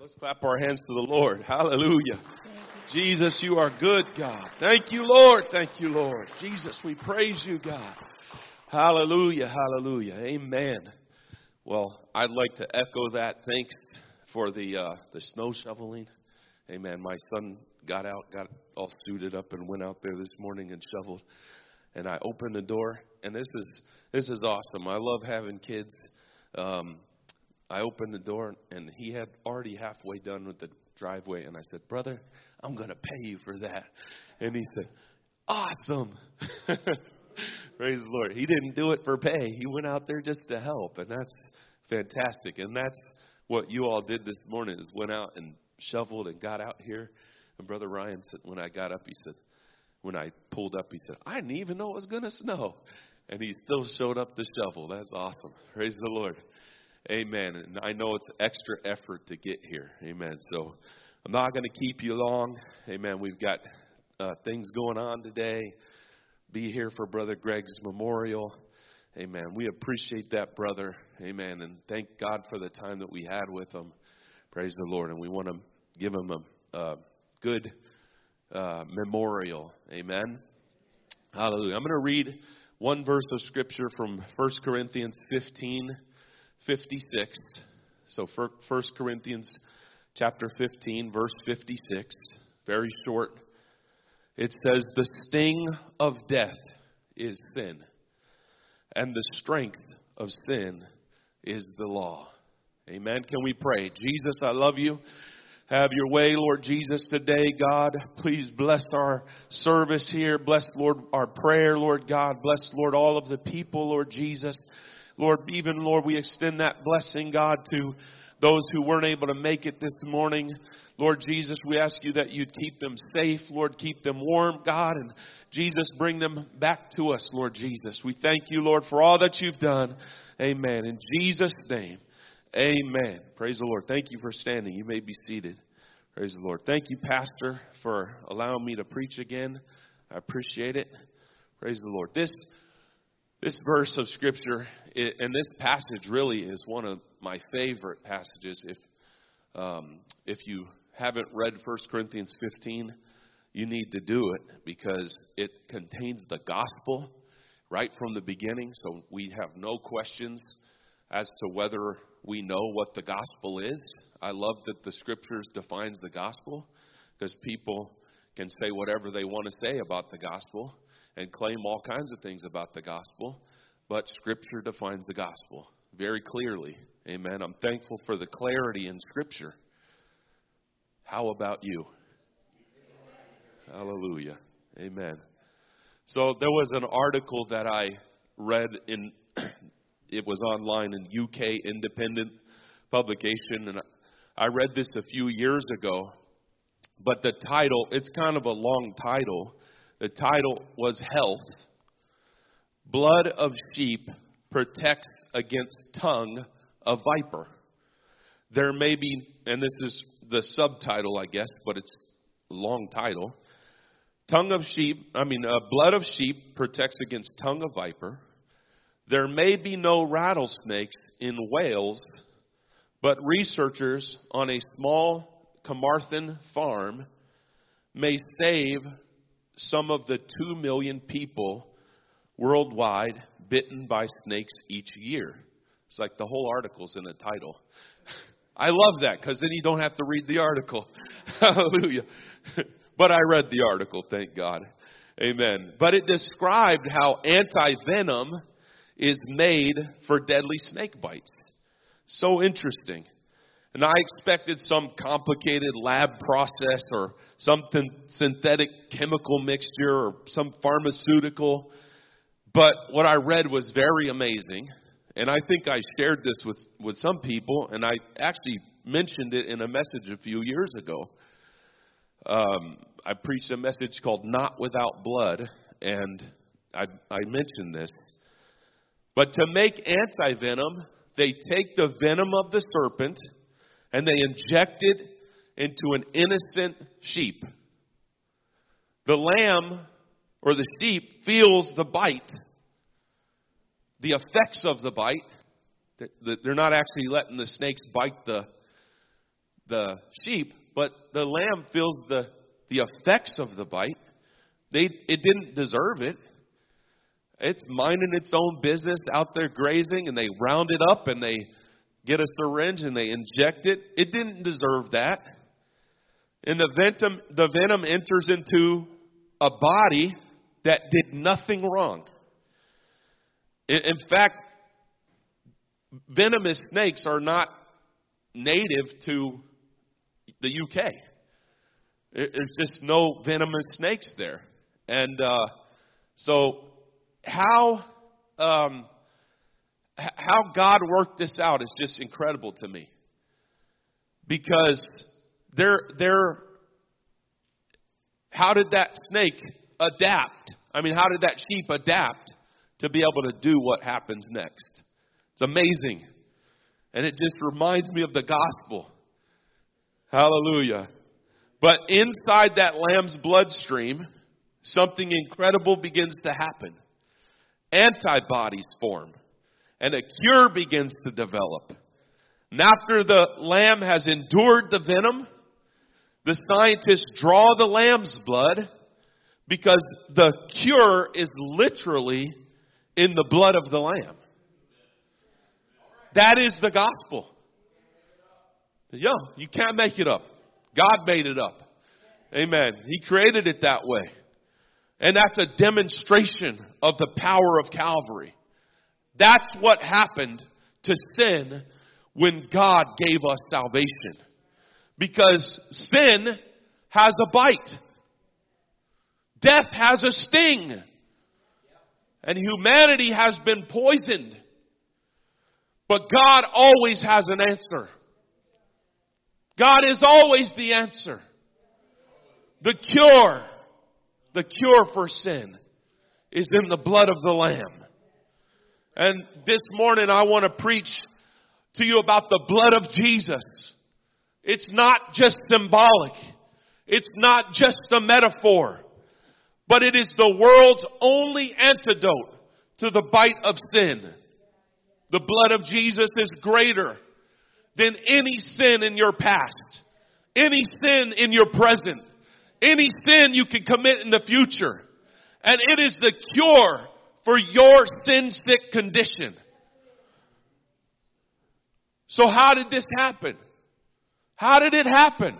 Let's clap our hands to the Lord. Hallelujah. Jesus, you are good, God. Thank you, Lord. Thank you, Lord. Jesus, we praise you, God. Hallelujah. Hallelujah. Amen. Well, I'd like to echo that. Thanks for the snow shoveling. Amen. My son got all suited up and went out there this morning and shoveled. And I opened the door, and this is awesome. I love having kids. I opened the door, and he had already halfway done with the driveway. And I said, "Brother, I'm going to pay you for that." And he said, "Awesome." Praise the Lord. He didn't do it for pay. He went out there just to help, and that's fantastic. And that's what you all did this morning, is went out and shoveled and got out here. And Brother Ryan said, when I got up, he said, when I pulled up, he said, "I didn't even know it was going to snow." And he still showed up to shovel. That's awesome. Praise the Lord. Amen. And I know it's extra effort to get here. Amen. So I'm not going to keep you long. Amen. We've got things going on today. Be here for Brother Greg's memorial. Amen. We appreciate that, brother. Amen. And thank God for the time that we had with him. Praise the Lord. And we want to give him a good memorial. Amen. Hallelujah. I'm going to read one verse of Scripture from 1 Corinthians 15:56. So 1 Corinthians chapter 15, verse 56. Very short. It says, "The sting of death is sin, and the strength of sin is the law." Amen. Can we pray? Jesus, I love you. Have your way, Lord Jesus, today, God. Please bless our service here. Bless, Lord, our prayer, Lord God. Bless, Lord, all of the people, Lord Jesus. Lord, even, Lord, we extend that blessing, God, to those who weren't able to make it this morning. Lord Jesus, we ask you that you'd keep them safe, Lord, keep them warm, God, and Jesus, bring them back to us, Lord Jesus. We thank you, Lord, for all that you've done. Amen. In Jesus' name, amen. Praise the Lord. Thank you for standing. You may be seated. Praise the Lord. Thank you, Pastor, for allowing me to preach again. I appreciate it. Praise the Lord. This verse of Scripture and this passage really is one of my favorite passages. If you haven't read 1 Corinthians 15, you need to do it, because it contains the gospel right from the beginning. So we have no questions as to whether we know what the gospel is. I love that the Scriptures defines the gospel, because people can say whatever they want to say about the gospel and claim all kinds of things about the gospel, but Scripture defines the gospel very clearly. Amen. I'm thankful for the clarity in Scripture. How about you? Hallelujah. Amen. So there was an article that I read in, it was online in UK Independent publication, and I read this a few years ago, but the title, it's kind of a long title. The title was Health. Blood of sheep protects against tongue of viper. There may be, and this is the subtitle, I guess, but it's a long title. Blood of sheep protects against tongue of viper. There may be no rattlesnakes in Wales, but researchers on a small Carmarthen farm may save some of the 2 million people worldwide bitten by snakes each year. It's like the whole article's in the title. I love that, because then you don't have to read the article. Hallelujah. But I read the article, thank God. Amen. But it described how anti-venom is made for deadly snake bites. So interesting. And I expected some complicated lab process or something synthetic chemical mixture or some pharmaceutical. But what I read was very amazing. And I think I shared this with some people, and I actually mentioned it in a message a few years ago. I preached a message called Not Without Blood, and I mentioned this. But to make anti-venom, they take the venom of the serpent and they inject it into an innocent sheep. The lamb or the sheep feels the bite, the effects of the bite. They're not actually letting the snakes bite the sheep, but the lamb feels the effects of the bite. It didn't deserve it. It's minding its own business out there grazing, and they round it up and they get a syringe and they inject it. It didn't deserve that. And the venom enters into a body that did nothing wrong. In fact, venomous snakes are not native to the UK. There's just no venomous snakes there. And so how God worked this out is just incredible to me. Because how did that snake adapt? I mean, how did that sheep adapt to be able to do what happens next? It's amazing. And it just reminds me of the gospel. Hallelujah. But inside that lamb's bloodstream, something incredible begins to happen. Antibodies form. And a cure begins to develop. And after the lamb has endured the venom, the scientists draw the lamb's blood because the cure is literally in the blood of the lamb. That is the gospel. Yo, you can't make it up. God made it up. Amen. He created it that way. And that's a demonstration of the power of Calvary. That's what happened to sin when God gave us salvation. Because sin has a bite. Death has a sting. And humanity has been poisoned. But God always has an answer. God is always the answer. The cure for sin is in the blood of the Lamb. And this morning I want to preach to you about the blood of Jesus. It's not just symbolic. It's not just a metaphor. But it is the world's only antidote to the bite of sin. The blood of Jesus is greater than any sin in your past, any sin in your present, any sin you can commit in the future. And it is the cure for your sin-sick condition. So how did this happen? How did it happen?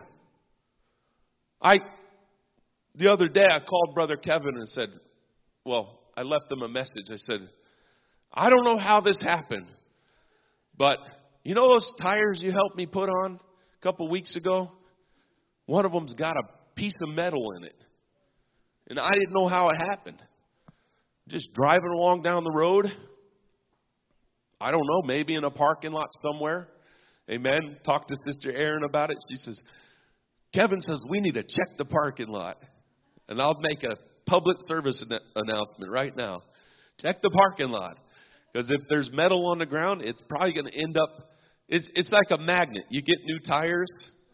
The other day I called Brother Kevin and said, I left him a message. I said, I don't know how this happened, but you know those tires you helped me put on a couple weeks ago? One of them's got a piece of metal in it. And I didn't know how it happened. Just driving along down the road. I don't know, maybe in a parking lot somewhere. Amen. Talked to Sister Erin about it. She says, Kevin says we need to check the parking lot. And I'll make a public service announcement right now. Check the parking lot. Because if there's metal on the ground, it's probably going to end up, it's like a magnet. You get new tires.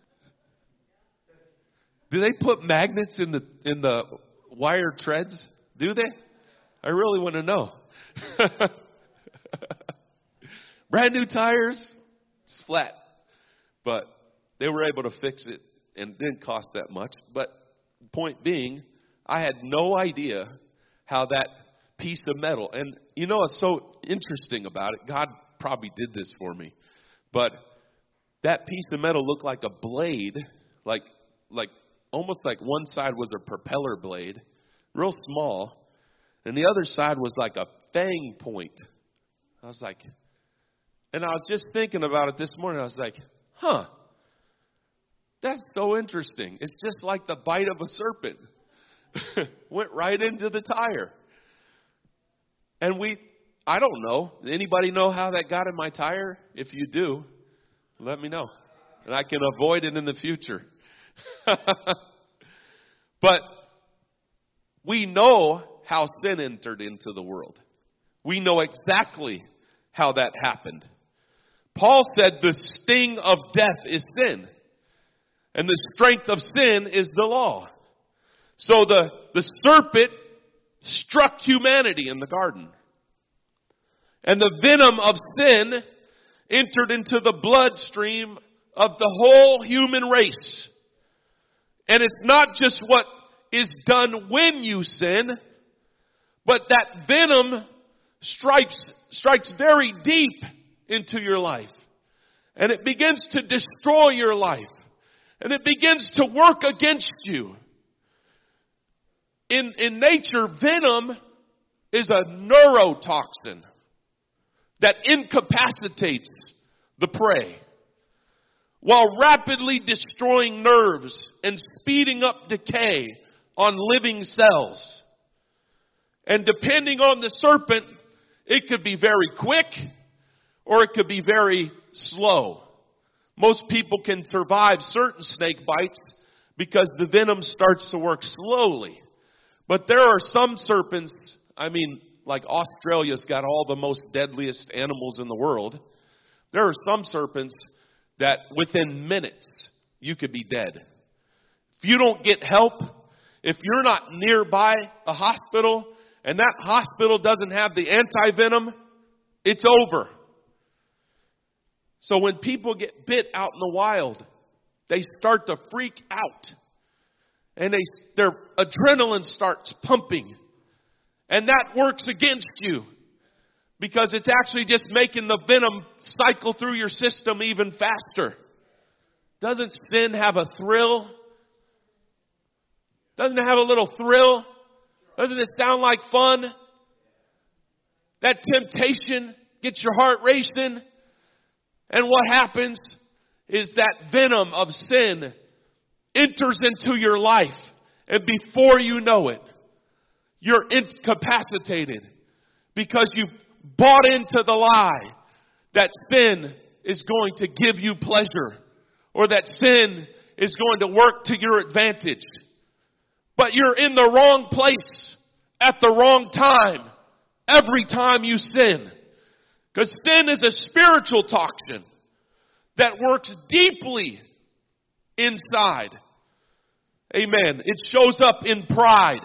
Do they put magnets in the wire treads? Do they? I really want to know. Brand new tires, it's flat. But they were able to fix it and it didn't cost that much. But point being, I had no idea how that piece of metal, and you know what's so interesting about it? God probably did this for me. But that piece of metal looked like a blade, like almost like one side was a propeller blade, real small, and the other side was like a fang point. I was like, and I was just thinking about it this morning. I was like, that's so interesting. It's just like the bite of a serpent. Went right into the tire. And I don't know. Anybody know how that got in my tire? If you do, let me know. And I can avoid it in the future. But we know how sin entered into the world. We know exactly how that happened. Paul said the sting of death is sin. And the strength of sin is the law. So the serpent struck humanity in the garden. And the venom of sin entered into the bloodstream of the whole human race. And it's not just what is done when you sin, but that venom strikes very deep into your life. And it begins to destroy your life. And it begins to work against you. In nature, venom is a neurotoxin that incapacitates the prey while rapidly destroying nerves and speeding up decay on living cells. And depending on the serpent, it could be very quick or it could be very slow. Most people can survive certain snake bites because the venom starts to work slowly. But there are some serpents, like Australia's got all the most deadliest animals in the world. There are some serpents that within minutes you could be dead. If you don't get help, if you're not nearby a hospital and that hospital doesn't have the anti-venom, it's over. So when people get bit out in the wild, they start to freak out. And their adrenaline starts pumping. And that works against you. Because it's actually just making the venom cycle through your system even faster. Doesn't sin have a thrill? Doesn't it have a little thrill? Doesn't it sound like fun? That temptation gets your heart racing. And what happens is that venom of sin enters into your life. And before you know it, you're incapacitated. Because you've bought into the lie that sin is going to give you pleasure. Or that sin is going to work to your advantage. But you're in the wrong place at the wrong time every time you sin. Because sin is a spiritual toxin that works deeply inside. Amen. It shows up in pride.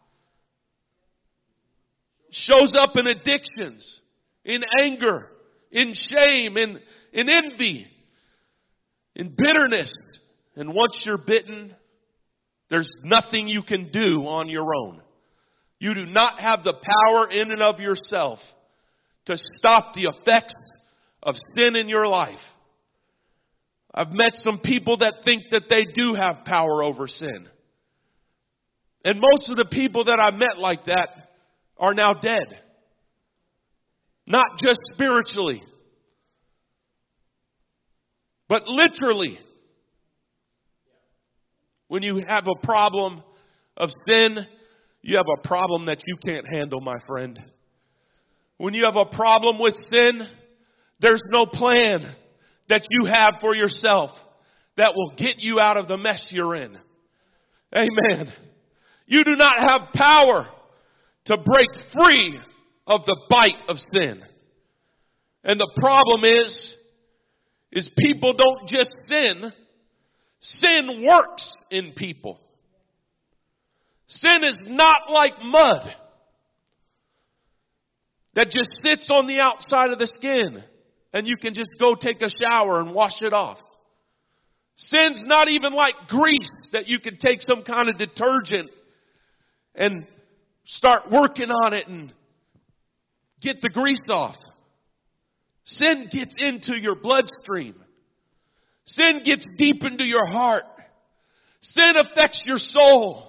Shows up in addictions, in anger, in shame, in envy, in bitterness. And once you're bitten, there's nothing you can do on your own. You do not have the power in and of yourself to stop the effects of sin in your life. I've met some people that think that they do have power over sin. And most of the people that I've met like that are now dead. Not just spiritually, but literally. When you have a problem of sin, you have a problem that you can't handle, my friend. When you have a problem with sin, there's no plan that you have for yourself that will get you out of the mess you're in. Amen. You do not have power to break free of the bite of sin. And the problem is people don't just sin. Sin works in people. Sin is not like mud that just sits on the outside of the skin and you can just go take a shower and wash it off. Sin's not even like grease that you can take some kind of detergent and start working on it and get the grease off. Sin gets into your bloodstream. Sin gets deep into your heart. Sin affects your soul.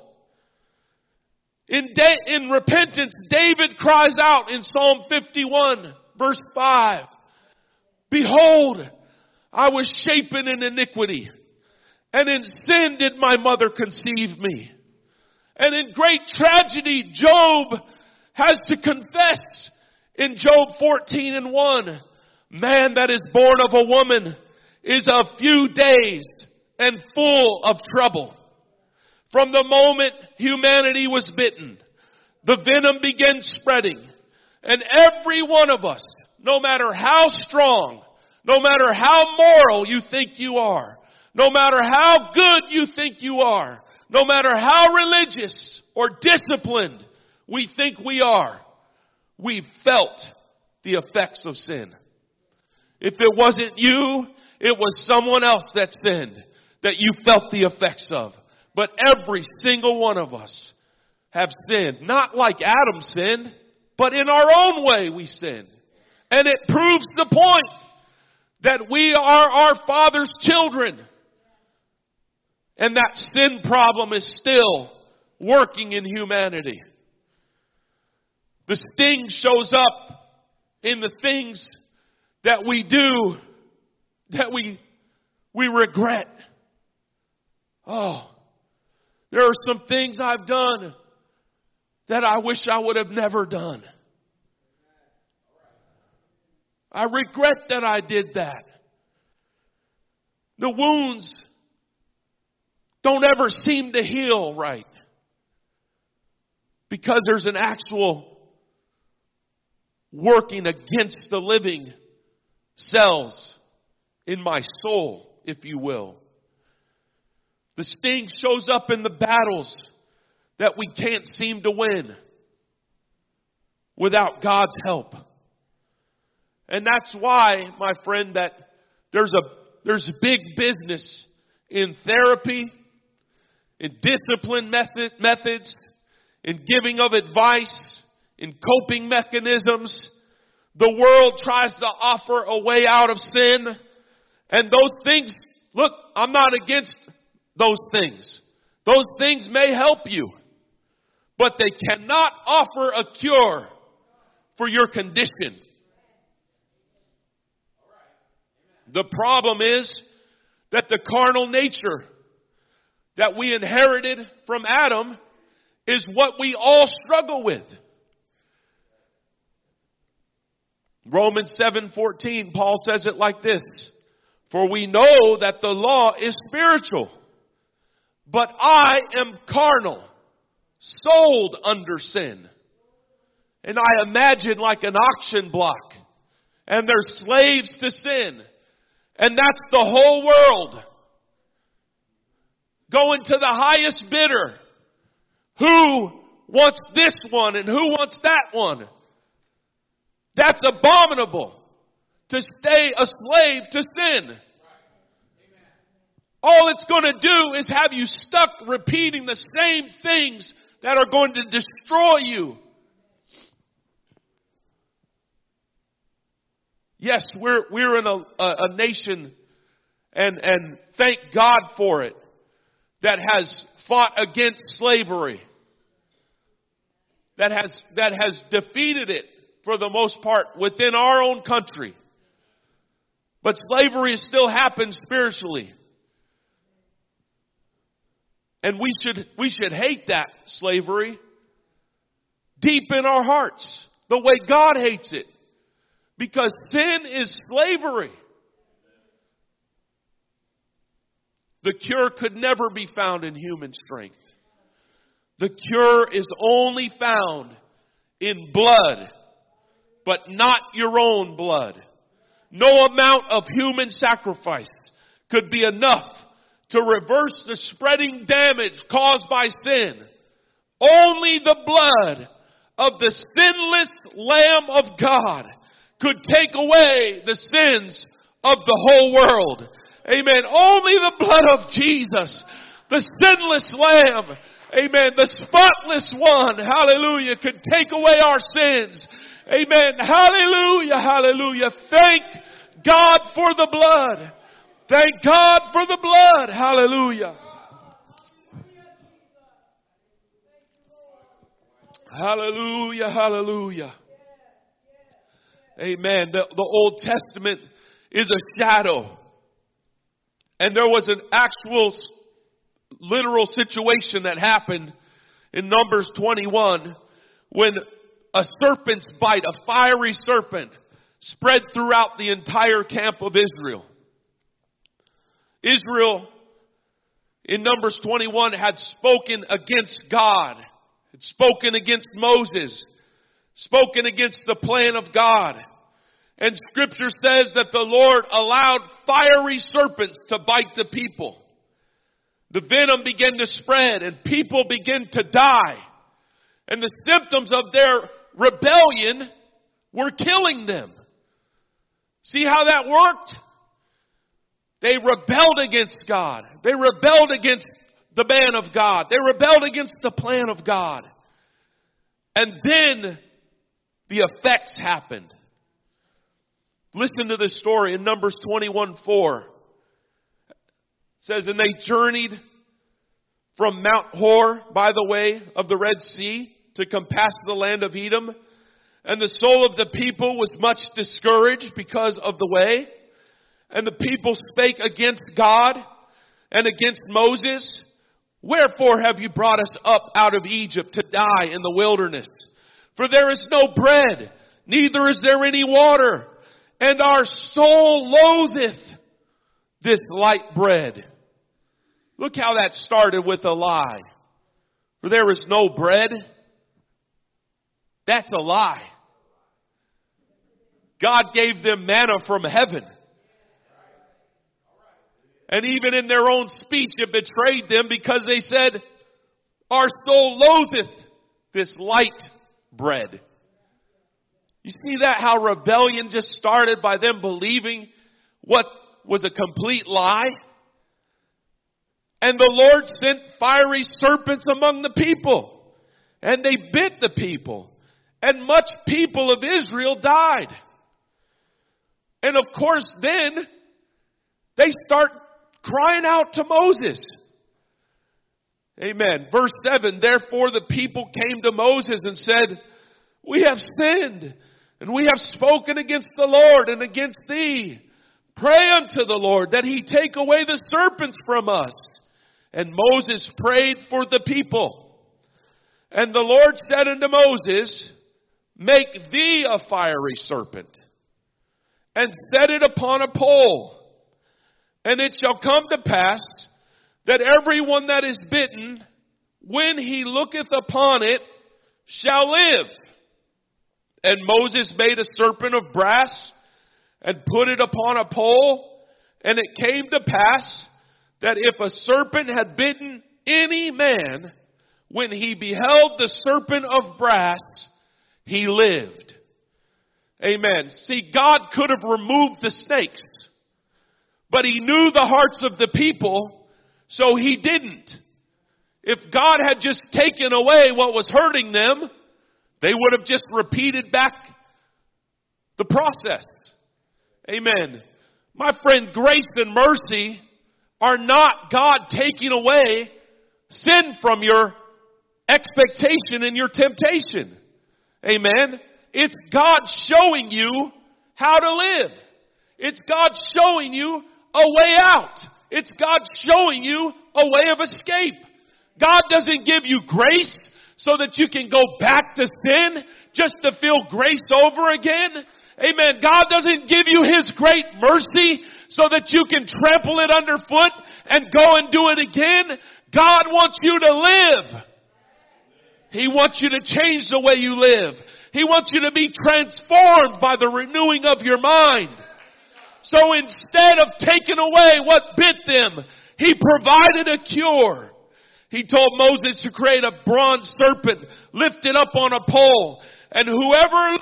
In repentance, David cries out in Psalm 51, verse 5, "Behold, I was shapen in iniquity, and in sin did my mother conceive me." And in great tragedy, Job has to confess in Job 14:1, "Man that is born of a woman is of few days and full of trouble." From the moment humanity was bitten, the venom began spreading. And every one of us, no matter how strong, no matter how moral you think you are, no matter how good you think you are, no matter how religious or disciplined we think we are, we've felt the effects of sin. If it wasn't you, it was someone else that sinned, that you felt the effects of. But every single one of us have sinned. Not like Adam sinned, but in our own way we sinned. And it proves the point that we are our Father's children. And that sin problem is still working in humanity. The sting shows up in the things that we do that we regret. Oh, there are some things I've done that I wish I would have never done. I regret that I did that. The wounds don't ever seem to heal right, because there's an actual working against the living cells in my soul, if you will. The sting shows up in the battles that we can't seem to win without God's help. And that's why, my friend, that there's big business in therapy, in discipline methods, in giving of advice, in coping mechanisms. The world tries to offer a way out of sin. And those things, look, I'm not against those things. Those things may help you, but they cannot offer a cure for your condition. The problem is that the carnal nature that we inherited from Adam is what we all struggle with. Romans 7:14, Paul says it like this: "For we know that the law is spiritual, but I am carnal, sold under sin." And I imagine like an auction block, and there's slaves to sin. And that's the whole world. Going to the highest bidder. Who wants this one and who wants that one? That's abominable. To stay a slave to sin. All it's going to do is have you stuck repeating the same things that are going to destroy you. Yes, we're in a nation, and thank God for it, that has fought against slavery, that has defeated it for the most part within our own country. But slavery still happens spiritually. And we should hate that slavery deep in our hearts, the way God hates it. Because sin is slavery. The cure could never be found in human strength. The cure is only found in blood, but not your own blood. No amount of human sacrifice could be enough to reverse the spreading damage caused by sin. Only the blood of the sinless Lamb of God could take away the sins of the whole world. Amen. Only the blood of Jesus, the sinless Lamb, amen, the spotless one, hallelujah, could take away our sins. Amen. Hallelujah, hallelujah. Thank God for the blood. Thank God for the blood. Hallelujah. Hallelujah, hallelujah. Amen. The Old Testament is a shadow. And there was an actual literal situation that happened in Numbers 21 when a serpent's bite, a fiery serpent, spread throughout the entire camp of Israel. Israel, in Numbers 21, had spoken against God, had spoken against Moses, spoken against the plan of God. And Scripture says that the Lord allowed fiery serpents to bite the people. The venom began to spread and people began to die. And the symptoms of their rebellion were killing them. See how that worked? They rebelled against God. They rebelled against the man of God. They rebelled against the plan of God. And then the effects happened. Listen to this story in Numbers 21:4. It says, and they journeyed from Mount Hor by the way of the Red Sea to compass the land of Edom. And the soul of the people was much discouraged because of the way. And the people spake against God and against Moses. Wherefore have you brought us up out of Egypt to die in the wilderness? For there is no bread, neither is there any water. And our soul loatheth this light bread. Look how that started with a lie. For there is no bread. That's a lie. God gave them manna from heaven. And even in their own speech it betrayed them because they said, our soul loatheth this light bread. You see that how rebellion just started by them believing what was a complete lie? And the Lord sent fiery serpents among the people. And they bit the people. And much people of Israel died. And of course then they start crying out to Moses. Amen. Verse 7, therefore the people came to Moses and said, we have sinned, and we have spoken against the Lord and against thee. Pray unto the Lord that he take away the serpents from us. And Moses prayed for the people. And the Lord said unto Moses, make thee a fiery serpent, and set it upon a pole. And it shall come to pass that everyone that is bitten, when he looketh upon it, shall live. And Moses made a serpent of brass and put it upon a pole. And it came to pass that if a serpent had bitten any man, when he beheld the serpent of brass, he lived. Amen. See, God could have removed the snakes, but he knew the hearts of the people, so he didn't. If God had just taken away what was hurting them, they would have just repeated back the process. Amen. My friend, grace and mercy are not God taking away sin from your expectation and your temptation. Amen. It's God showing you how to live. It's God showing you a way out. It's God showing you a way of escape. God doesn't give you grace so that you can go back to sin just to feel grace over again. Amen. God doesn't give you His great mercy so that you can trample it underfoot and go and do it again. God wants you to live. He wants you to change the way you live. He wants you to be transformed by the renewing of your mind. So instead of taking away what bit them, He provided a cure. He told Moses to create a bronze serpent, lift it up on a pole, and whoever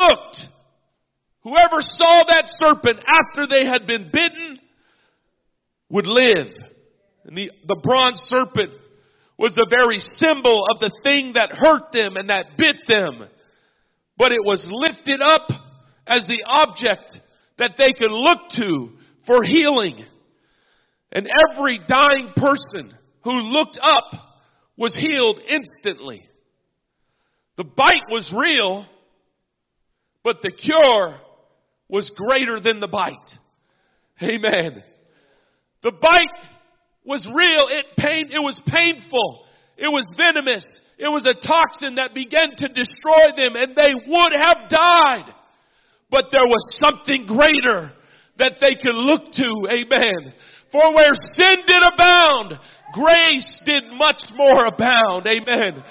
saw that serpent after they had been bitten would live. And the bronze serpent was the very symbol of the thing that hurt them and that bit them. But it was lifted up as the object that they could look to for healing. And every dying person who looked up was healed instantly. The bite was real, but the cure was greater than the bite. Amen. The bite was real. It was painful. It was venomous. It was a toxin that began to destroy them, and they would have died. But there was something greater that they could look to. Amen. For where sin did abound, grace did much more abound. Amen.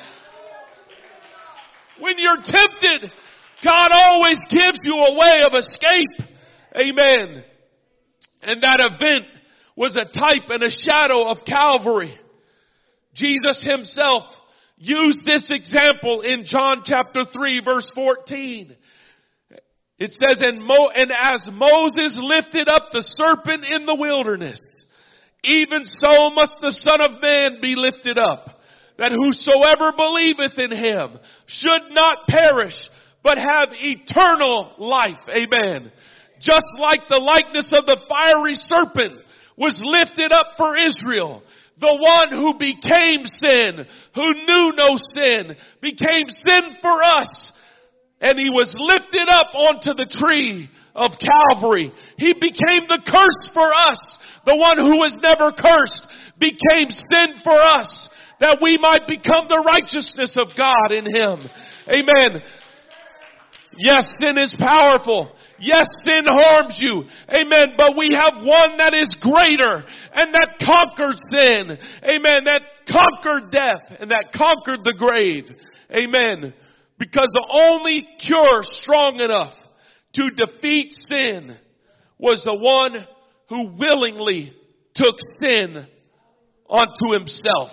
When you're tempted, God always gives you a way of escape. Amen. And that event was a type and a shadow of Calvary. Jesus Himself used this example in John chapter 3 verse 14. It says, and as Moses lifted up the serpent in the wilderness, even so must the Son of Man be lifted up, that whosoever believeth in him should not perish, but have eternal life. Amen. Just like the likeness of the fiery serpent was lifted up for Israel, the one who became sin, who knew no sin, became sin for us. And he was lifted up onto the tree of Calvary. He became the curse for us. The one who was never cursed became sin for us, that we might become the righteousness of God in him. Amen. Yes, sin is powerful. Yes, sin harms you. Amen. But we have one that is greater and that conquered sin. Amen. That conquered death and that conquered the grave. Amen. Because the only cure strong enough to defeat sin was the one who willingly took sin onto himself.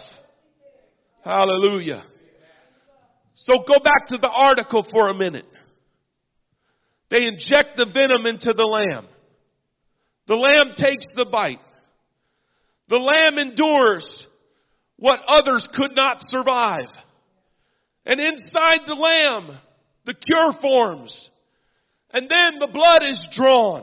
Hallelujah. So go back to the article for a minute. They inject the venom into the lamb. The lamb takes the bite. The lamb endures what others could not survive. And inside the lamb, the cure forms. And then the blood is drawn.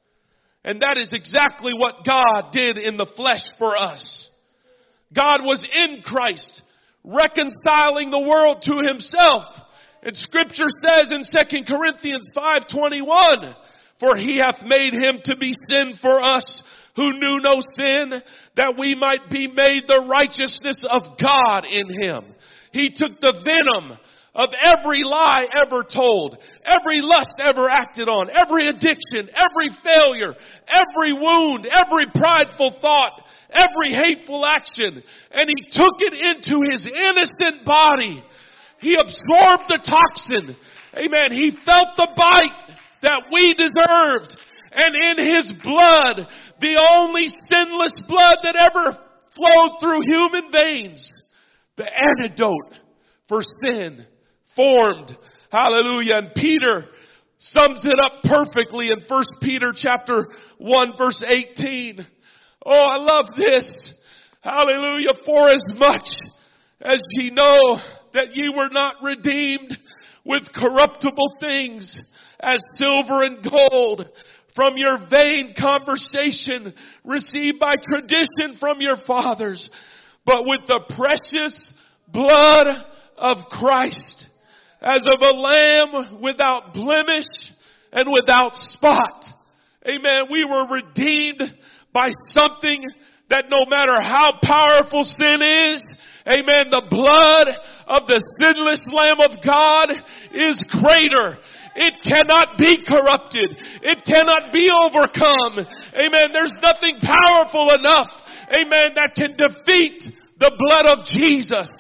And that is exactly what God did in the flesh for us. God was in Christ, reconciling the world to himself. And Scripture says in 2 Corinthians 5:21, for he hath made him to be sin for us who knew no sin, that we might be made the righteousness of God in him. He took the venom of every lie ever told, every lust ever acted on, every addiction, every failure, every wound, every prideful thought, every hateful action, and he took it into his innocent body. He absorbed the toxin. Amen. He felt the bite that we deserved. And in his blood, the only sinless blood that ever flowed through human veins, the antidote for sin formed. Hallelujah. And Peter sums it up perfectly in 1 Peter chapter 1 verse 18. Oh, I love this. Hallelujah. For as much as ye know that ye were not redeemed with corruptible things as silver and gold from your vain conversation received by tradition from your fathers, but with the precious blood of Christ, as of a lamb without blemish and without spot. Amen. We were redeemed by something that no matter how powerful sin is, amen, the blood of the sinless Lamb of God is greater. It cannot be corrupted. It cannot be overcome. Amen. There's nothing powerful enough, amen, that can defeat the blood of Jesus.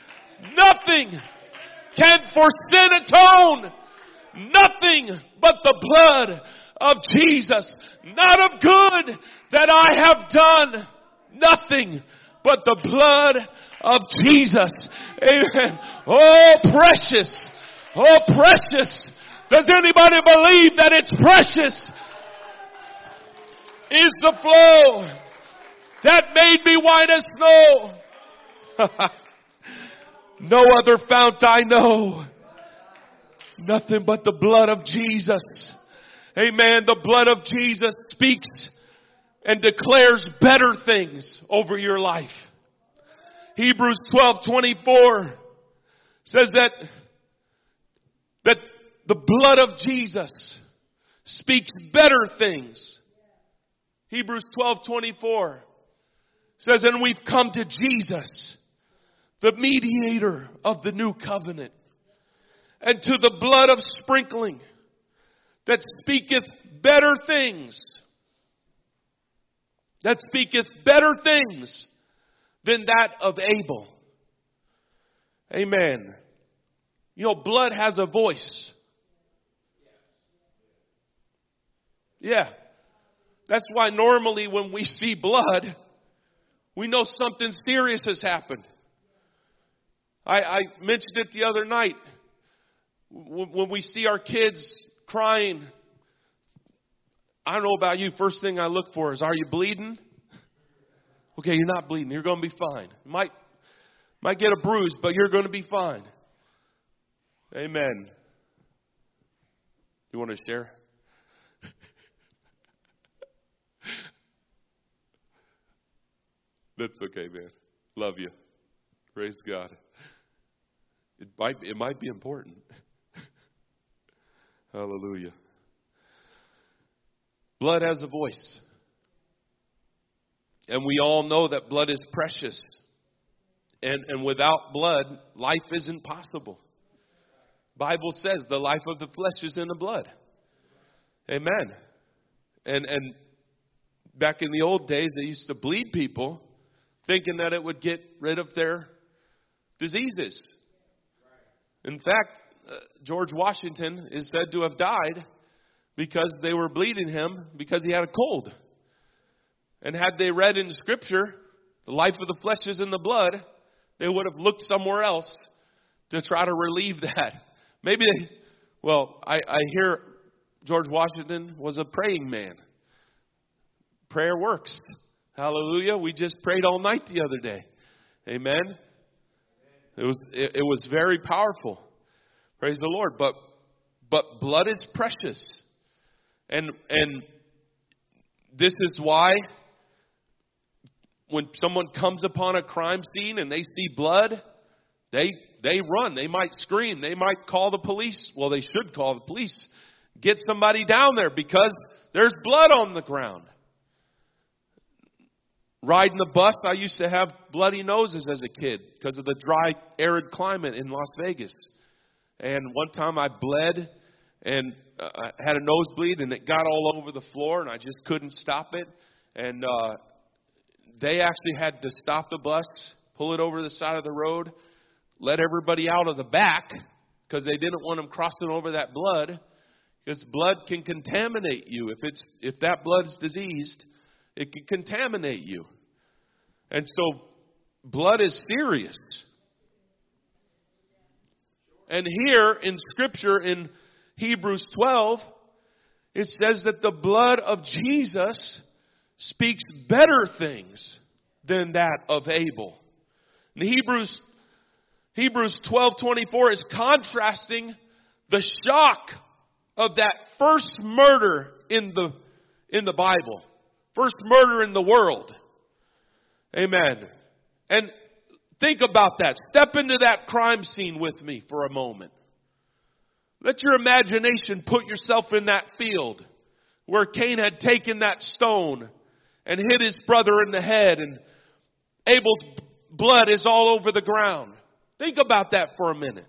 Nothing can for sin atone. Nothing but the blood of Jesus. Not of good that I have done. Nothing but the blood of Jesus. Amen. Oh, precious. Oh, precious. Does anybody believe that it's precious? Is the flow that made me white as snow. No other fount I know. Nothing but the blood of Jesus. Amen. The blood of Jesus speaks and declares better things over your life. Hebrews 12:24 says that the blood of Jesus speaks better things. Hebrews 12:24 says, and we've come to Jesus, the mediator of the new covenant, and to the blood of sprinkling that speaketh better things. That speaketh better things than that of Abel. Amen. You know, blood has a voice. Yeah. That's why normally when we see blood, we know something serious has happened. I mentioned it the other night. When we see our kids crying, I don't know about you, first thing I look for is, are you bleeding? Okay, you're not bleeding. You're going to be fine. You might get a bruise, but you're going to be fine. Amen. You want to share? That's okay, man. Love you. Praise God. It might be important. Hallelujah. Blood has a voice. And we all know that blood is precious. And without blood, life isn't possible. Bible says the life of the flesh is in the blood. Amen. And back in the old days, they used to bleed people thinking that it would get rid of their diseases. In fact, George Washington is said to have died because they were bleeding him because he had a cold. And had they read in Scripture, the life of the flesh is in the blood, they would have looked somewhere else to try to relieve that. Maybe I hear George Washington was a praying man. Prayer works. Hallelujah. We just prayed all night the other day. Amen. It was very powerful. Praise the Lord. But blood is precious. And this is why when someone comes upon a crime scene and they see blood, they run. They might scream. They might call the police. Well, they should call the police. Get somebody down there because there's blood on the ground. Riding the bus, I used to have bloody noses as a kid because of the dry, arid climate in Las Vegas. And one time I bled and I had a nosebleed and it got all over the floor and I just couldn't stop it. And they actually had to stop the bus, pull it over the side of the road, let everybody out of the back because they didn't want them crossing over that blood, because blood can contaminate you. If that blood is diseased, it can contaminate you. And so blood is serious. And here in Scripture in Hebrews 12, it says that the blood of Jesus speaks better things than that of Abel. In Hebrews 12:24 is contrasting the shock of that first murder in the Bible. First murder in the world. Amen. And think about that. Step into that crime scene with me for a moment. Let your imagination put yourself in that field where Cain had taken that stone and hit his brother in the head, and Abel's blood is all over the ground. Think about that for a minute.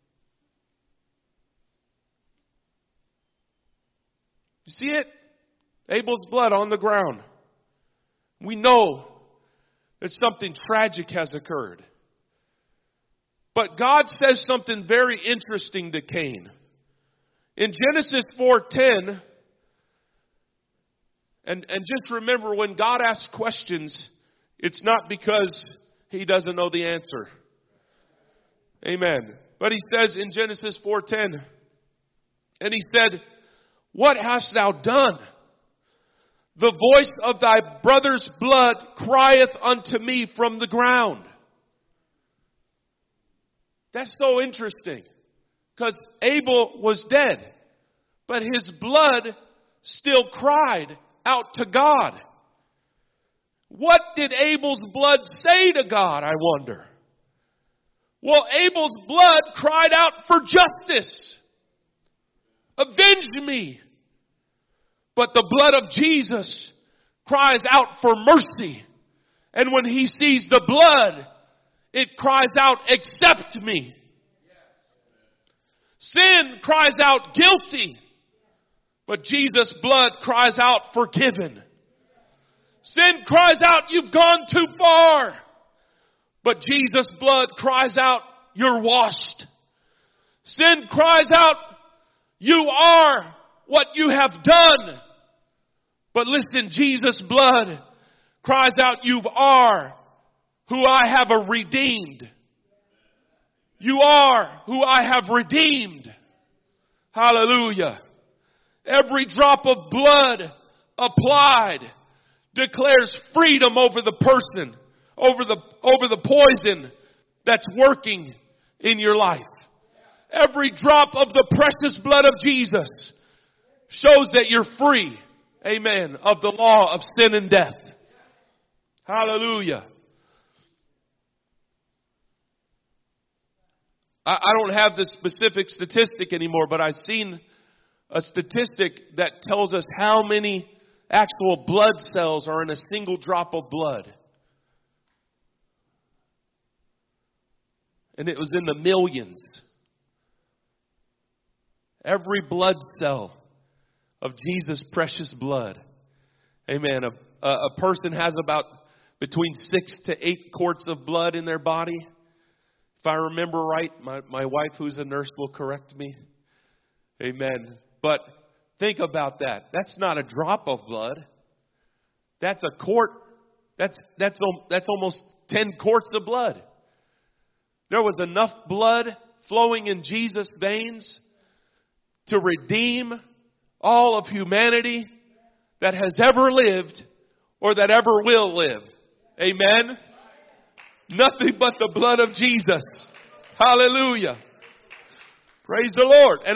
You see it? Abel's blood on the ground. We know that something tragic has occurred. But God says something very interesting to Cain. In Genesis 4:10, and just remember, when God asks questions, it's not because He doesn't know the answer. Amen. But He says in Genesis 4:10, and He said, "What hast thou done? The voice of thy brother's blood crieth unto me from the ground." That's so interesting, because Abel was dead, but his blood still cried out to God. What did Abel's blood say to God, I wonder? Well, Abel's blood cried out for justice. Avenge me. But the blood of Jesus cries out for mercy. And when He sees the blood, it cries out, accept me. Sin cries out guilty. But Jesus' blood cries out forgiven. Sin cries out, you've gone too far. But Jesus' blood cries out, you're washed. Sin cries out, you are what you have done. But listen, Jesus' blood cries out, you are who I have redeemed. You are who I have redeemed. Hallelujah. Every drop of blood applied declares freedom over the person, over the poison that's working in your life. Every drop of the precious blood of Jesus shows that you're free, amen, of the law of sin and death. Hallelujah. I don't have the specific statistic anymore, but I've seen a statistic that tells us how many actual blood cells are in a single drop of blood. And it was in the millions. Every blood cell of Jesus' precious blood. Amen. A person has about between 6 to 8 quarts of blood in their body. If I remember right, my wife who's a nurse will correct me. Amen. But think about that. That's not a drop of blood. That's a quart. That's almost 10 quarts of blood. There was enough blood flowing in Jesus' veins to redeem all of humanity that has ever lived or that ever will live. Amen. Nothing but the blood of Jesus. Hallelujah. Praise the Lord. And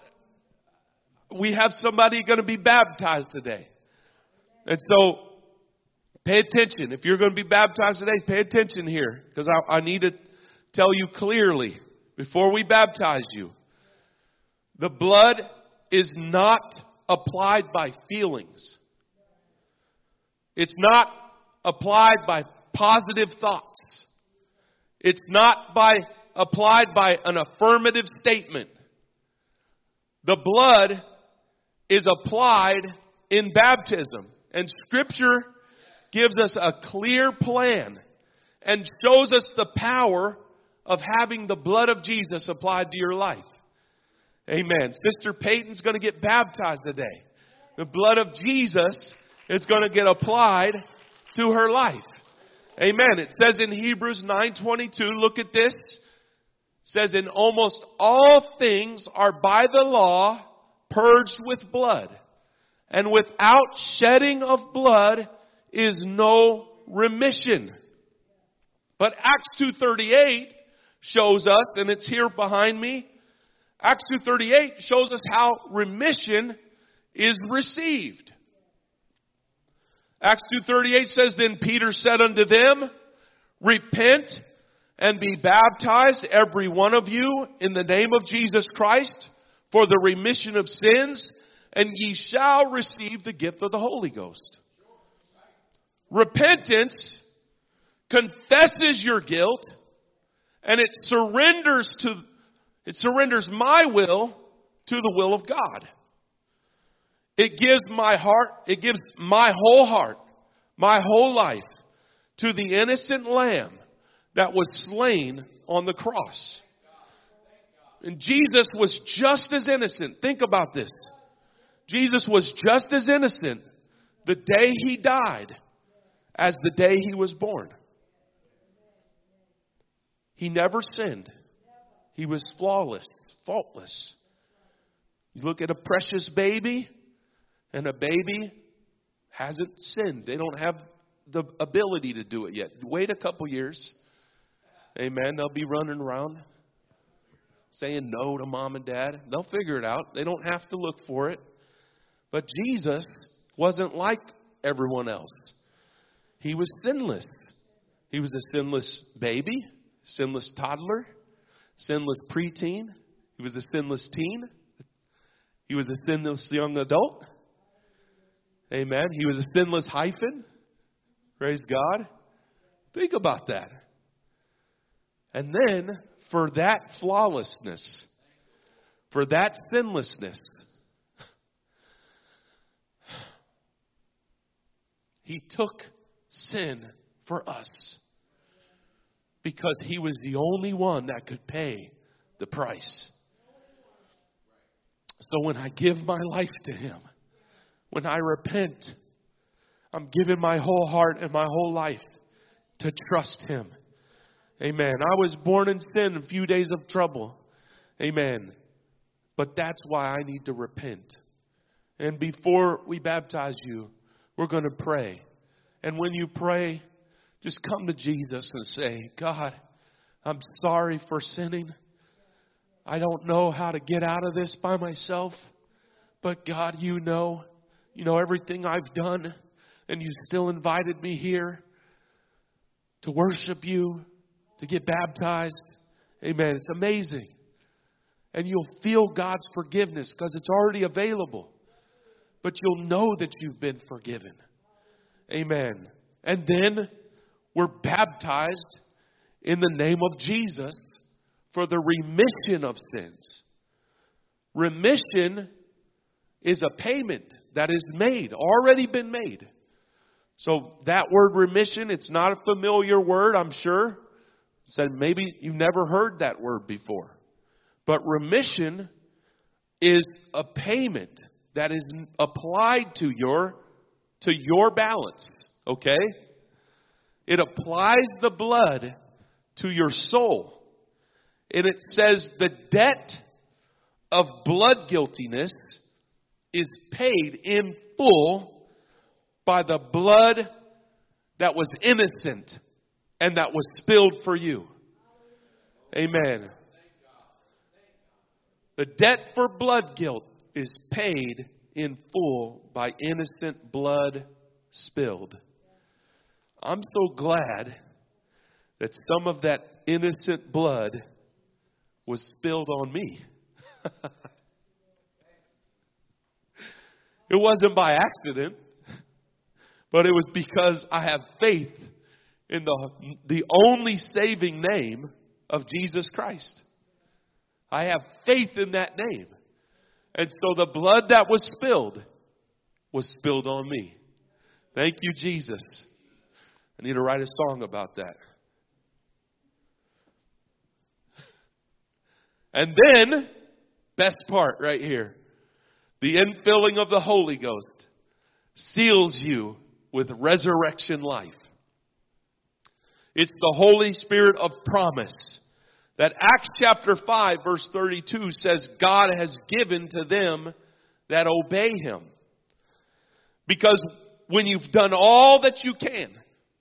we have somebody going to be baptized today. And so pay attention. If you're going to be baptized today, pay attention here. Because I need to tell you clearly before we baptize you. The blood is not applied by feelings. It's not applied by positive thoughts. It's not applied by an affirmative statement. The blood is applied in baptism. And Scripture gives us a clear plan and shows us the power of having the blood of Jesus applied to your life. Amen. Sister Peyton's going to get baptized today. The blood of Jesus is going to get applied to her life. Amen. It says in Hebrews 9:22, look at this. It says, in almost all things are by the law purged with blood. And without shedding of blood is no remission. But Acts 2:38 shows us, and it's here behind me, Acts 2:38 shows us how remission is received. Acts 2:38 says, then Peter said unto them, repent and be baptized, every one of you, in the name of Jesus Christ, for the remission of sins, and ye shall receive the gift of the Holy Ghost. Repentance confesses your guilt, and it surrenders my will to the will of God. It gives my whole heart, my whole life to the innocent lamb that was slain on the cross. And Jesus was just as innocent. Think about this. Jesus was just as innocent the day he died as the day he was born. He never sinned. He was flawless, faultless. You look at a precious baby, and a baby hasn't sinned. They don't have the ability to do it yet. Wait a couple years. Amen. They'll be running around saying no to mom and dad. They'll figure it out. They don't have to look for it. But Jesus wasn't like everyone else. He was sinless. He was a sinless baby, sinless toddler, sinless preteen. He was a sinless teen. He was a sinless young adult. Amen. He was a sinless hyphen. Praise God. Think about that. And then, for that flawlessness, for that sinlessness, He took sin for us. Because He was the only one that could pay the price. So when I give my life to Him, when I repent, I'm giving my whole heart and my whole life to trust Him. Amen. I was born in sin, a few days of trouble. Amen. But that's why I need to repent. And before we baptize you, we're going to pray. And when you pray, just come to Jesus and say, God, I'm sorry for sinning. I don't know how to get out of this by myself. But God, you know everything I've done. And you still invited me here to worship you, to get baptized. Amen. It's amazing. And you'll feel God's forgiveness because it's already available. But you'll know that you've been forgiven. Amen. And then we're baptized in the name of Jesus for the remission of sins. Remission is a payment that is made, already been made. So that word remission, it's not a familiar word, I'm sure. So maybe you've never heard that word before. But remission is a payment that is applied to your balance. Okay? It applies the blood to your soul. And it says the debt of blood guiltiness is paid in full by the blood that was innocent and that was spilled for you. Amen. The debt for blood guilt is paid in full by innocent blood spilled. I'm so glad that some of that innocent blood was spilled on me. It wasn't by accident, but it was because I have faith in the only saving name of Jesus Christ. I have faith in that name. And so the blood that was spilled on me. Thank you, Jesus. I need to write a song about that. And then, best part right here. The infilling of the Holy Ghost seals you with resurrection life. It's the Holy Spirit of promise that Acts chapter 5 verse 32 says God has given to them that obey Him. Because when you've done all that you can,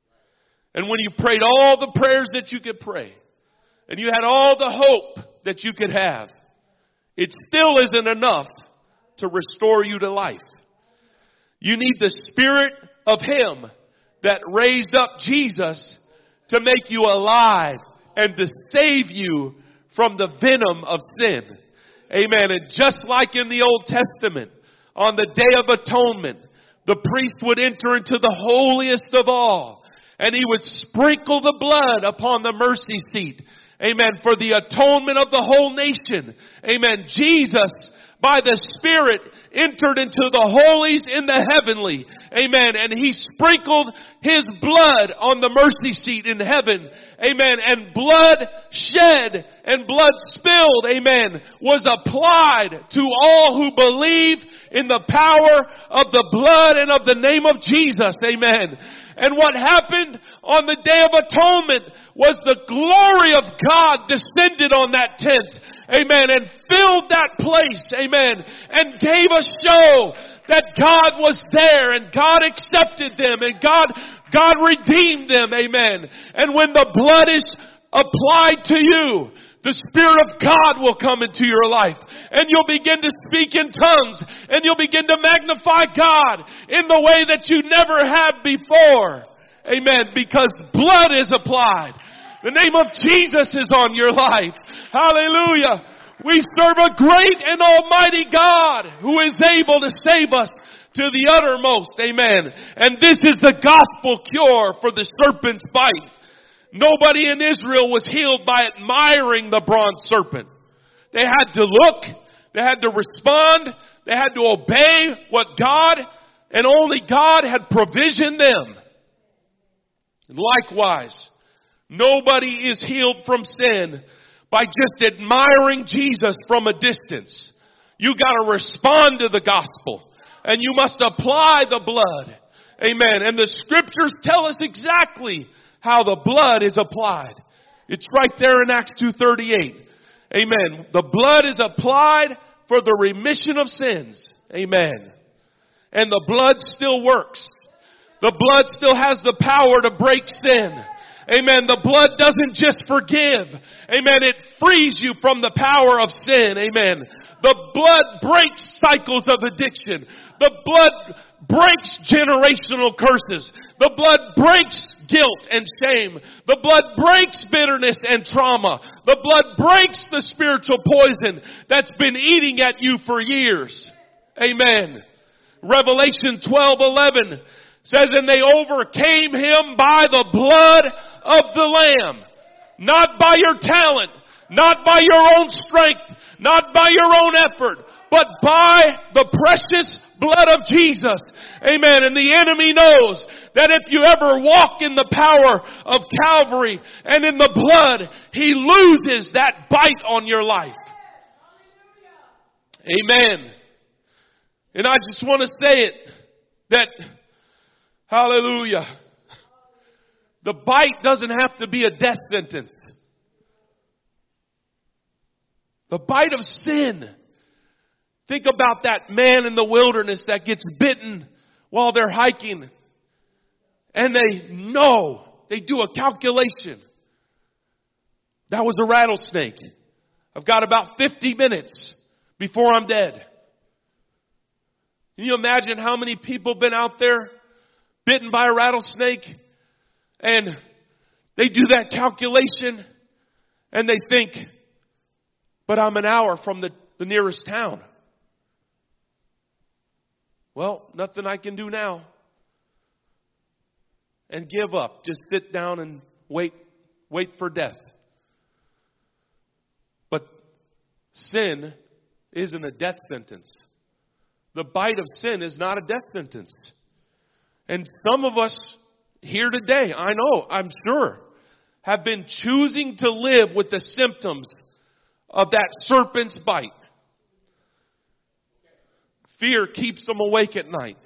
and when you prayed all the prayers that you could pray, and you had all the hope that you could have, it still isn't enough to restore you to life. You need the Spirit of Him that raised up Jesus to make you alive and to save you from the venom of sin. Amen. And just like in the Old Testament, on the Day of Atonement, the priest would enter into the holiest of all, and he would sprinkle the blood upon the mercy seat. Amen. For the atonement of the whole nation. Amen. Jesus, by the Spirit, entered into the holies in the heavenly. Amen. And He sprinkled His blood on the mercy seat in heaven. Amen. And blood shed and blood spilled, amen, was applied to all who believe in the power of the blood and of the name of Jesus. Amen. And what happened on the Day of Atonement was the glory of God descended on that tent. Amen. And filled that place. Amen. And gave a show that God was there and God accepted them and God redeemed them. Amen. And when the blood is applied to you, the Spirit of God will come into your life and you'll begin to speak in tongues and you'll begin to magnify God in the way that you never have before. Amen. Because blood is applied. The name of Jesus is on your life. Hallelujah. We serve a great and almighty God who is able to save us to the uttermost. Amen. And this is the gospel cure for the serpent's bite. Nobody in Israel was healed by admiring the bronze serpent. They had to look. They had to respond. They had to obey what God and only God had provisioned them. Likewise, nobody is healed from sin by just admiring Jesus from a distance. You got to respond to the gospel and you must apply the blood. Amen. And the scriptures tell us exactly how the blood is applied. It's right there in Acts 2:38. Amen. The blood is applied for the remission of sins. Amen. And the blood still works. The blood still has the power to break sin. Amen. The blood doesn't just forgive. Amen. It frees you from the power of sin. Amen. The blood breaks cycles of addiction. The blood breaks generational curses. The blood breaks guilt and shame. The blood breaks bitterness and trauma. The blood breaks the spiritual poison that's been eating at you for years. Amen. Revelation 12:11 says, and they overcame him by the blood of the Lamb. Not by your talent, not by your own strength, not by your own effort, but by the precious blood of Jesus. Amen. And the enemy knows that if you ever walk in the power of Calvary and in the blood, he loses that bite on your life. Amen. And I just want to say it, that, hallelujah, the bite doesn't have to be a death sentence. The bite of sin. Think about that man in the wilderness that gets bitten while they're hiking. And they do a calculation. That was a rattlesnake. I've got about 50 minutes before I'm dead. Can you imagine how many people have been out there bitten by a rattlesnake? And they do that calculation and they think, but I'm an hour from the nearest town. Well, nothing I can do now. And give up. Just sit down and wait for death. But sin isn't a death sentence. The bite of sin is not a death sentence. And some of us here today, I know, I'm sure, have been choosing to live with the symptoms of that serpent's bite. Fear keeps them awake at night.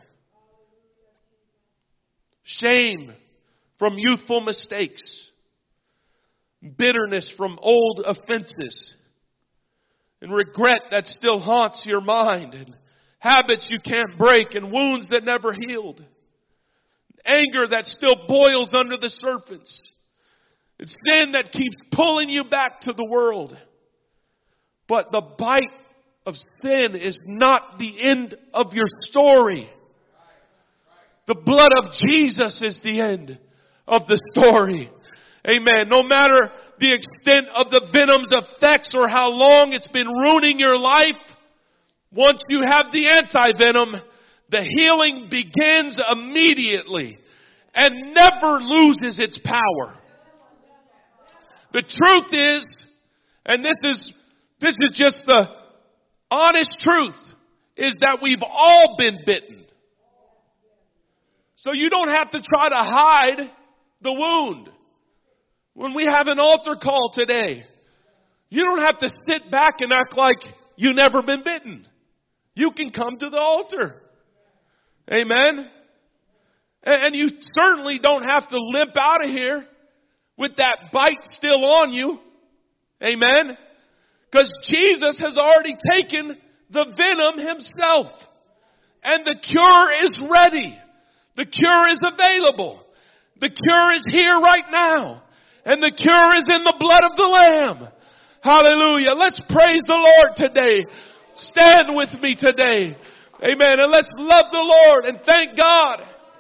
Shame from youthful mistakes. Bitterness from old offenses. And regret that still haunts your mind. And habits you can't break. And wounds that never healed. Anger that still boils under the surface. It's sin that keeps pulling you back to the world. But the bite of sin is not the end of your story. The blood of Jesus is the end of the story. Amen. No matter the extent of the venom's effects or how long it's been ruining your life, once you have the anti-venom, the healing begins immediately and never loses its power. The truth is, and this is just the honest truth, is that we've all been bitten. So you don't have to try to hide the wound. When we have an altar call today, you don't have to sit back and act like you've never been bitten. You can come to the altar. Amen. And you certainly don't have to limp out of here with that bite still on you. Amen. Because Jesus has already taken the venom himself. And the cure is ready. The cure is available. The cure is here right now. And the cure is in the blood of the Lamb. Hallelujah. Let's praise the Lord today. Stand with me today. Amen. And let's love the Lord and thank God.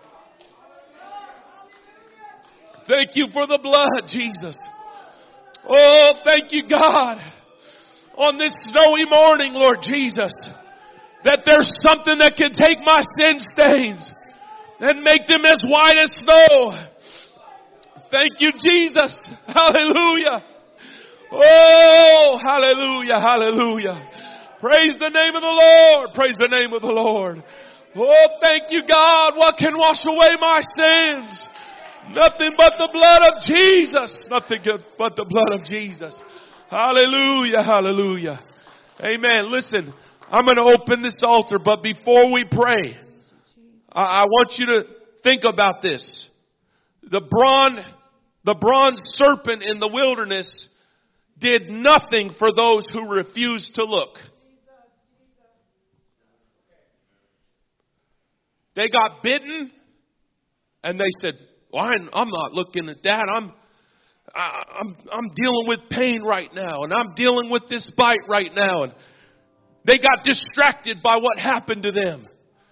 Thank you for the blood, Jesus. Oh, thank you, God. On this snowy morning, Lord Jesus, that there's something that can take my sin stains and make them as white as snow. Thank you, Jesus. Hallelujah. Oh, hallelujah, hallelujah. Praise the name of the Lord. Praise the name of the Lord. Oh, thank you, God. What can wash away my sins? Nothing but the blood of Jesus. Nothing but the blood of Jesus. Hallelujah, hallelujah. Amen. Listen, I'm going to open this altar, but before we pray, I want you to think about this. The bronze serpent in the wilderness did nothing for those who refused to look. They got bitten and they said, well, I'm not looking at that. I'm dealing with pain right now, and I'm dealing with this bite right now. And they got distracted by what happened to them.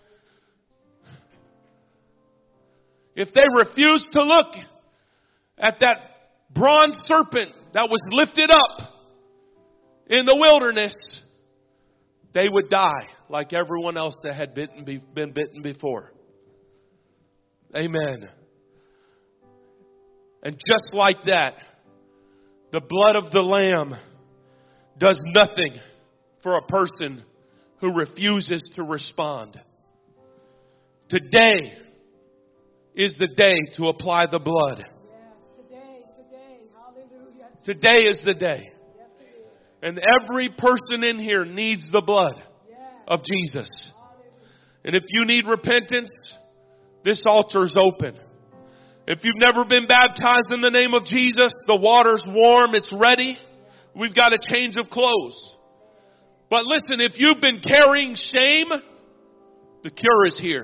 If they refused to look at that bronze serpent that was lifted up in the wilderness, they would die like everyone else that had been bitten before. Amen. And just like that, the blood of the Lamb does nothing for a person who refuses to respond. Today is the day to apply the blood. Yes, today. Hallelujah. Today is the day. Yes, it is. And every person in here needs the blood of Jesus. And if you need repentance, this altar is open. If you've never been baptized in the name of Jesus, the water's warm, it's ready. We've got a change of clothes. But listen, if you've been carrying shame, the cure is here.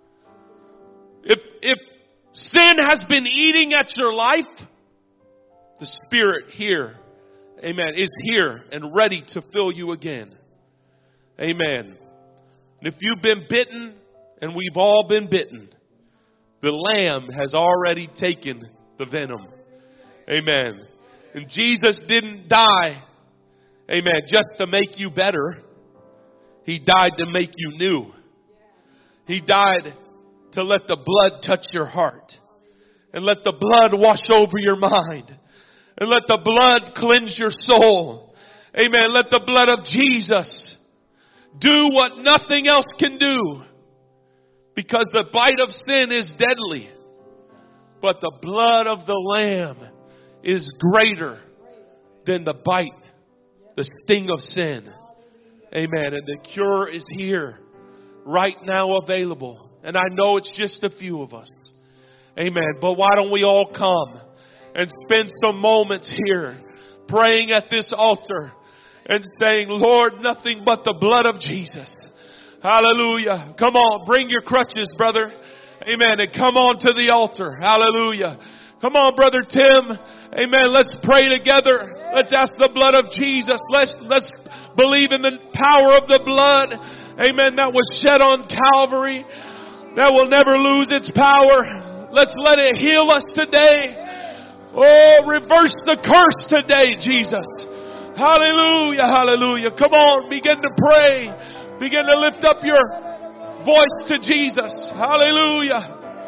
If sin has been eating at your life, the Spirit here, amen, is here and ready to fill you again. Amen. And if you've been bitten, and we've all been bitten, the Lamb has already taken the venom. Amen. And Jesus didn't die, amen, just to make you better. He died to make you new. He died to let the blood touch your heart. And let the blood wash over your mind. And let the blood cleanse your soul. Amen. Let the blood of Jesus do what nothing else can do. Because the bite of sin is deadly. But the blood of the Lamb is greater than the bite, the sting of sin. Amen. And the cure is here, right now available. And I know it's just a few of us. Amen. But why don't we all come and spend some moments here praying at this altar and saying, Lord, nothing but the blood of Jesus. Hallelujah. Come on, bring your crutches, brother. Amen. And come on to the altar. Hallelujah. Come on, Brother Tim. Amen. Let's pray together. Let's ask the blood of Jesus. Let's believe in the power of the blood. Amen. That was shed on Calvary. That will never lose its power. Let's let it heal us today. Oh, reverse the curse today, Jesus. Hallelujah. Hallelujah. Come on, begin to pray. Begin to lift up your voice to Jesus. Hallelujah.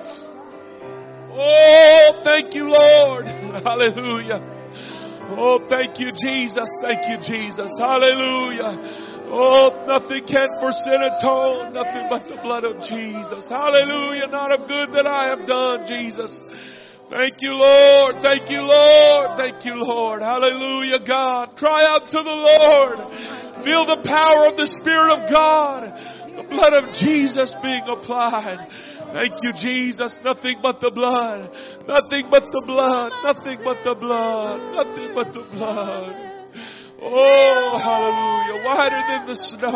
Oh, thank you, Lord. Hallelujah. Oh, thank you, Jesus. Thank you, Jesus. Hallelujah. Oh, nothing can for sin atone. Nothing but the blood of Jesus. Hallelujah. Not of good that I have done, Jesus. Thank you, Lord. Thank you, Lord. Thank you, Lord. Hallelujah, God. Cry out to the Lord. Feel the power of the Spirit of God. The blood of Jesus being applied. Thank you, Jesus. Nothing but the blood. Nothing but the blood. Nothing but the blood. Nothing but the blood. Oh, hallelujah. Whiter than the snow.